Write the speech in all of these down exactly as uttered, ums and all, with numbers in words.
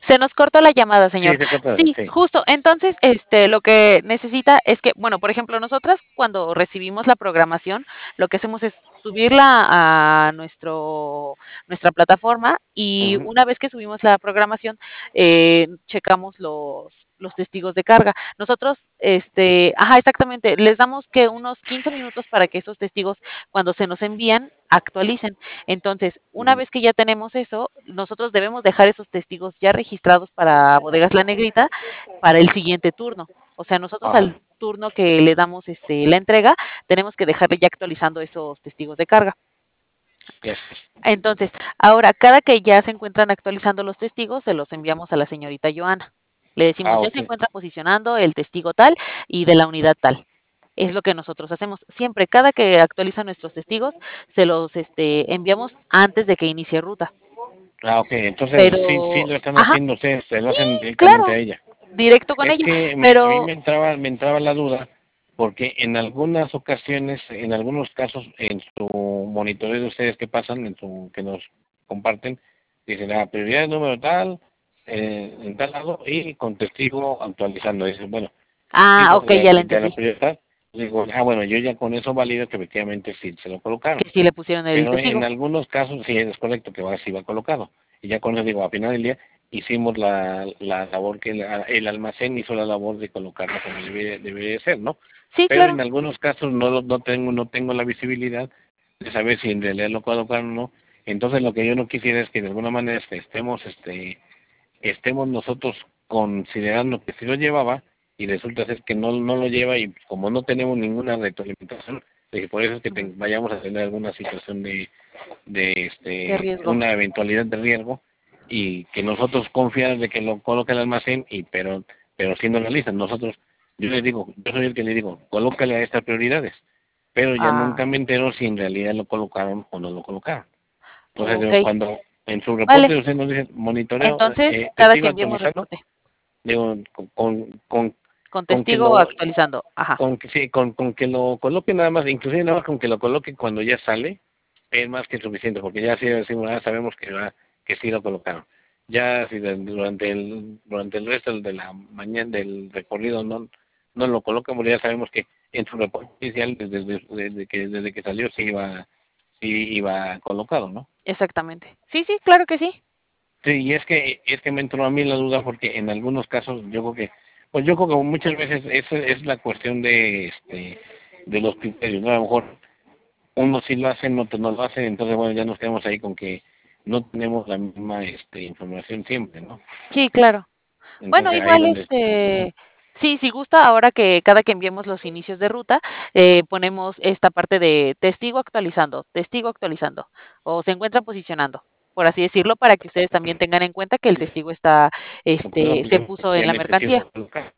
Se nos cortó la llamada, Sí, señor. se corta, Sí, sí. justo. Entonces, este, lo que necesita es que, bueno, por ejemplo, nosotras cuando recibimos la programación, lo que hacemos es subirla a nuestro, nuestra plataforma y Ujú. una vez que subimos la programación, eh, checamos los, los testigos de carga. Nosotros, este, ajá, exactamente, les damos que unos quince minutos para que esos testigos, cuando se nos envían, actualicen. Entonces, una Ujú. vez que ya tenemos eso, nosotros debemos dejar esos testigos ya registrados para Bodegas La Negrita para el siguiente turno. O sea, nosotros Ajá. al turno que le damos este, la entrega, tenemos que dejarle ya actualizando esos testigos de carga. Ya sé. Entonces, ahora, cada que ya se encuentran actualizando los testigos, se los enviamos a la señorita Joana. Le decimos, Ah, ya ok. se encuentra posicionando el testigo tal y de la unidad tal. Es lo que nosotros hacemos. Siempre, cada que actualizan nuestros testigos, se los este, enviamos antes de que inicie ruta. Ah, ok. Entonces sí, sí Pero, lo están ajá, haciendo ustedes, se lo sí, hacen directamente claro, a ella. directo con Es ella. que me- a mí Pero, me entraba, me entraba la duda, porque en algunas ocasiones, en algunos casos, en su monitoreo de ustedes que pasan, en su, que nos comparten, dicen, ah, prioridad número tal, eh, en tal lado, y con testigo actualizando. Dicen, bueno, ah, testigo ok, de, ya la de la entendí. prioridad. Digo, ah, bueno, yo ya con eso valido que efectivamente sí se lo colocaron. Que sí le pusieron el Pero en testigo. algunos casos sí es correcto que va, sí va colocado. Y ya con eso digo, a final del día hicimos la, la labor que el, el almacén hizo la labor de colocarlo como debería, debería ser, ¿no? Sí, Pero claro. en algunos casos no, lo- no tengo no tengo la visibilidad de saber si en realidad lo colocaron o no. Entonces lo que yo no quisiera es que de alguna manera este, estemos este estemos nosotros considerando que sí lo llevaba y resulta ser que no, no lo lleva y como no tenemos ninguna retroalimentación, de por eso es que te, Ujú. vayamos a tener alguna situación de, de De este riesgo. una eventualidad de riesgo y que nosotros confiar de que lo coloque el almacén y pero pero siendo realistas nosotros yo les digo yo soy el que le digo colócale a estas prioridades pero ya Ah, nunca me entero si en realidad lo colocaron o no lo colocaron. Entonces ok. digo, cuando en su Vale. reporte usted nos dice monitoreo Entonces, eh, cada que testigo enviemos actualizando, reporte. digo con con Con con que testigo lo actualizando. Ajá. con que sí, con, con que lo coloque nada más, inclusive nada más con que lo coloque cuando ya sale, es más que suficiente, porque ya sí decimos, ah, sabemos que va, que sí lo colocaron. Ya si de- durante el durante el resto de la mañana del recorrido no no lo colocamos, ya sabemos que en su reporte inicial desde, desde, desde que desde que salió sí iba sí iba colocado, ¿no? Exactamente. Sí, sí, claro que sí. Sí, y es que es que me entró a mí la duda porque en algunos casos yo creo que pues yo creo que muchas veces esa es la cuestión de este de los criterios, ¿no? A lo mejor unos sí lo hacen, otros no lo hacen, entonces bueno, ya nos quedamos ahí con que no tenemos la misma este información siempre, ¿no? Sí, claro. Bueno, Entonces ahí igual, donde ujú. este, sí, si gusta, ahora que cada que enviemos los inicios de ruta, eh, ponemos esta parte de testigo actualizando, testigo actualizando, o se encuentra posicionando, por así decirlo, para que ustedes también tengan en cuenta que el testigo está, Porque no, este, pues se yo puso en la efectivamente sí mercancía. fue colocado.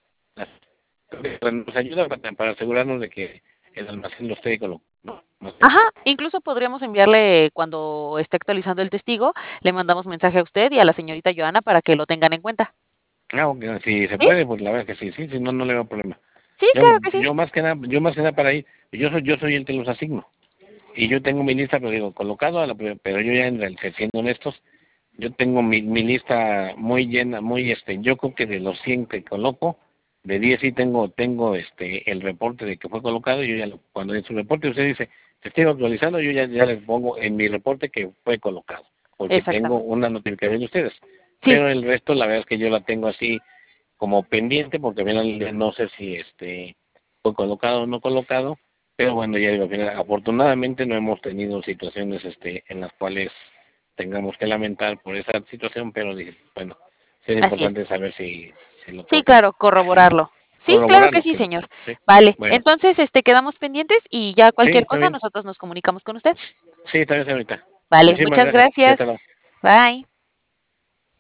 Nos ayuda para, para asegurarnos de que el almacén lo esté colocado, ¿no? No sé. Ajá, incluso podríamos enviarle cuando esté actualizando el testigo, le mandamos mensaje a usted y a la señorita Joana para que lo tengan en cuenta. Ah, ok, si se ¿Sí? puede, pues la verdad es que sí, sí, si no, no le veo problema. Sí, Yo, claro que sí. yo más que nada, yo más que nada para ahí, yo soy, yo soy el que los asigno. Y yo tengo mi lista, pero digo, colocado, a la, pero yo ya en realidad, siendo honestos, yo tengo mi, mi lista muy llena, muy este, yo creo que de los cien que coloco, de diez sí tengo, tengo este, el reporte de que fue colocado, y yo ya lo, cuando en su reporte usted dice, te estoy actualizando, yo ya, ya les pongo en mi reporte que fue colocado, porque tengo Exactamente. una notificación de ustedes. Sí, Pero el resto, la verdad es que yo la tengo así como pendiente, porque al final del día no sé si este fue colocado o no colocado, pero bueno, ya digo, al final, afortunadamente no hemos tenido situaciones este en las cuales tengamos que lamentar por esa situación, pero dije, bueno, sería así es. importante saber si, si lo Sí, co- claro, corroborarlo. Sí, claro que corroborarlo, sí, que señor. sí. Vale, Bueno, entonces, este, quedamos pendientes y ya sí, cualquier está cosa bien. nosotros nos comunicamos con usted. Sí, está bien, señorita. Vale, Muchísimas muchas gracias. Sí, hasta gracias. luego. Bye.